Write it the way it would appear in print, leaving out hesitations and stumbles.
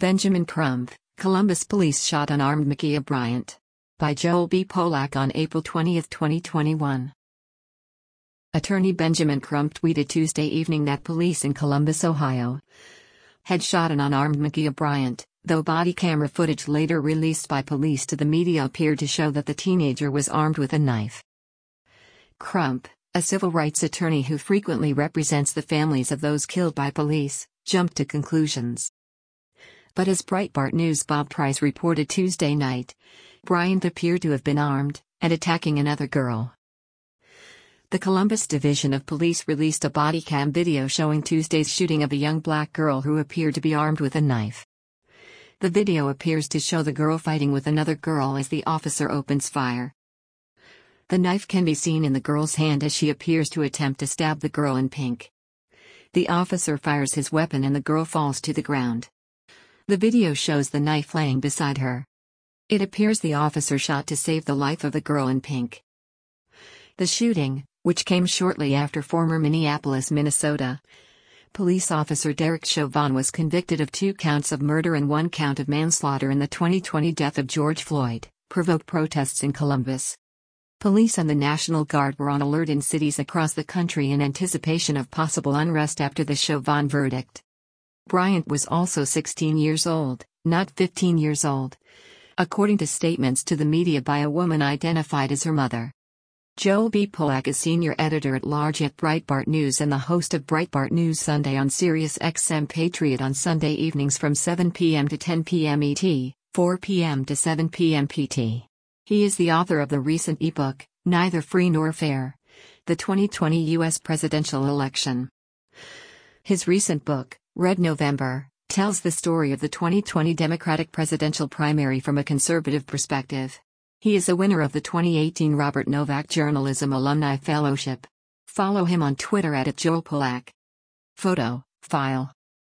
Benjamin Crump, Columbus police shot unarmed Ma'Khia Bryant. By Joel B. Polak on April 20, 2021. Attorney Benjamin Crump tweeted Tuesday evening that police in Columbus, Ohio, had shot an unarmed Ma'Khia Bryant, though body camera footage later released by police to the media appeared to show that the teenager was armed with a knife. Crump, a civil rights attorney who frequently represents the families of those killed by police, jumped to conclusions. But as Breitbart News' Bob Price reported Tuesday night, Bryant appeared to have been armed and attacking another girl. The Columbus Division of Police released a body cam video showing Tuesday's shooting of a young black girl who appeared to be armed with a knife. The video appears to show the girl fighting with another girl as the officer opens fire. The knife can be seen in the girl's hand as she appears to attempt to stab the girl in pink. The officer fires his weapon and the girl falls to the ground. The video shows the knife laying beside her. It appears the officer shot to save the life of the girl in pink. The shooting, which came shortly after former Minneapolis, Minnesota, police officer Derek Chauvin was convicted of 2 counts of murder and 1 count of manslaughter in the 2020 death of George Floyd, provoked protests in Columbus. Police and the National Guard were on alert in cities across the country in anticipation of possible unrest after the Chauvin verdict. Bryant was also 16 years old, not 15 years old, according to statements to the media by a woman identified as her mother. Joel B. Polak is senior editor-at-large at Breitbart News and the host of Breitbart News Sunday on Sirius XM Patriot on Sunday evenings from 7 p.m. to 10 p.m. ET, 4 p.m. to 7 p.m. PT. He is the author of the recent ebook, Neither Free Nor Fair: The 2020 U.S. Presidential Election. His recent book, Red November, tells the story of the 2020 Democratic presidential primary from a conservative perspective. He is a winner of the 2018 Robert Novak Journalism Alumni Fellowship. Follow him on Twitter @JoelPolak. Photo, file.